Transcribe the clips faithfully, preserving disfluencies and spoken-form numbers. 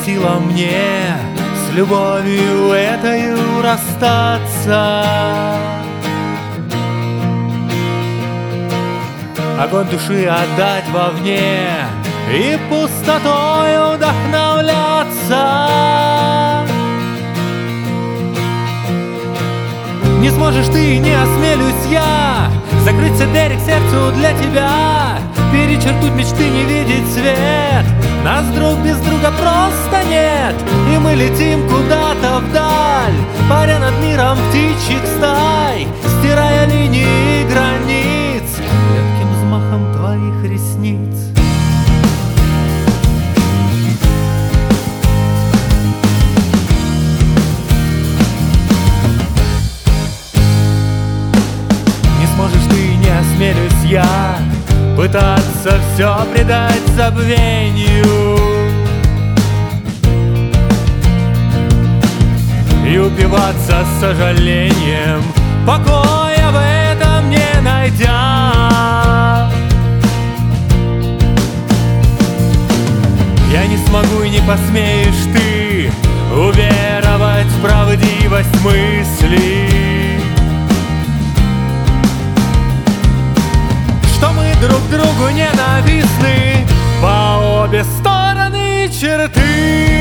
сила мне с любовью этою расстаться. Огонь души отдать вовне и пустотой вдохновляться. Не сможешь ты, не осмелюсь я закрыть все двери к сердцу для тебя, перечеркнуть мечты, не видеть свет. Нас друг без друга просто нет, и мы летим куда-то вдаль, паря над миром птичьих стай, стирая линии границ легким взмахом твоих ресниц. Не сможешь ты, не осмелюсь я пытаться все предать забвению и упиваться сожалением, покоя в этом не найдя. Я не смогу и не посмеешь ты уверовать в правдивость мыслей, что мы друг другу ненавистны по обе стороны черты.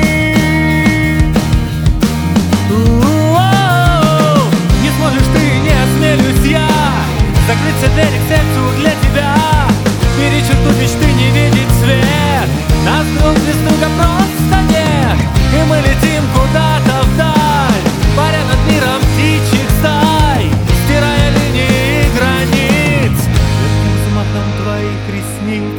У-у-у-у. Не сможешь ты, не осмелюсь я закрыть все двери к сердцу для тебя, перечеркнуть мечты, не видеть свет. Нас друг без друга просто нет, и мы летим куда-то вдаль, паря над миром птичьих стай, стирая линии границ легким взмахом твоих ресниц.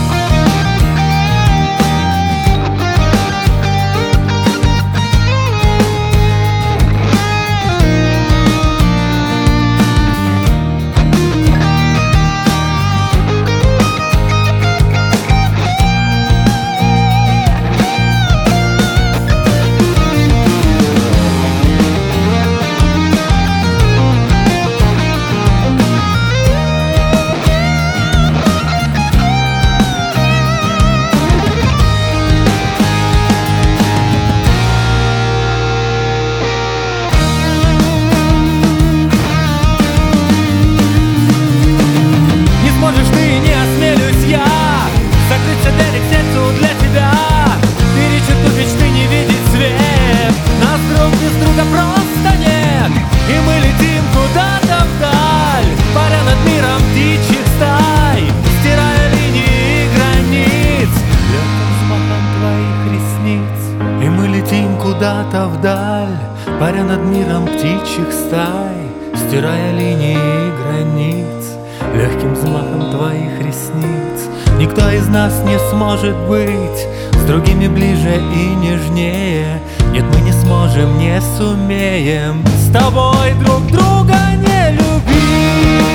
Куда-то вдаль, паря над миром птичьих стай, стирая линии границ легким взмахом твоих ресниц. Никто из нас не сможет быть с другими ближе и нежнее. Нет, мы не сможем, не сумеем с тобой друг друга не любить.